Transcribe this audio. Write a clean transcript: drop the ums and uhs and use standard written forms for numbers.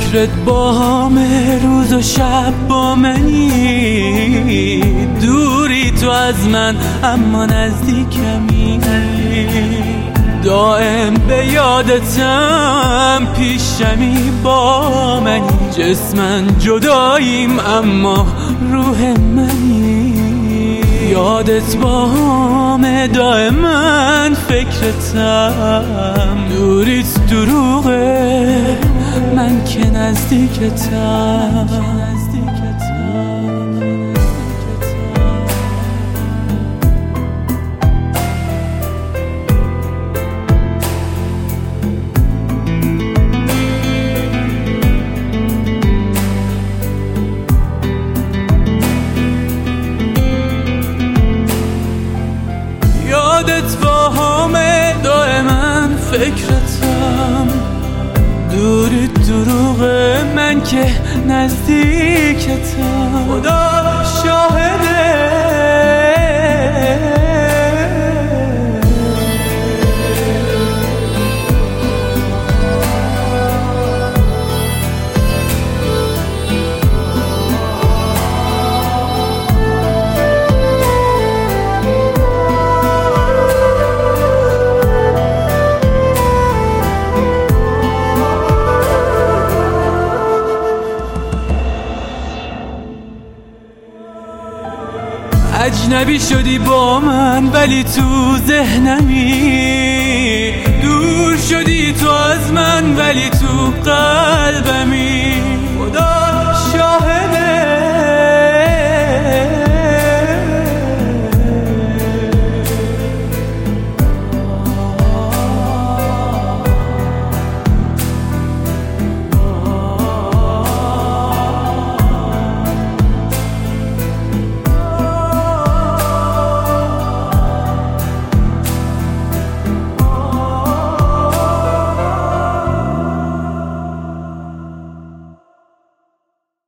فکرت با همه روز و شب با منی، دوری تو از من اما نزدیکمی، دائم به یادتم پیشمی با منی، جسمن جداییم اما روح منی، یادت با همه دائما فکرتم، دوریت دروغه من که نزدیکتم. یادت با همه دائما فکرتم، دوری دروغه من که نزدیکتم، خدا شاهده اجنبی شدی با من ولی تو ذهنمی، دور شدی تو از من ولی تو قلبمی،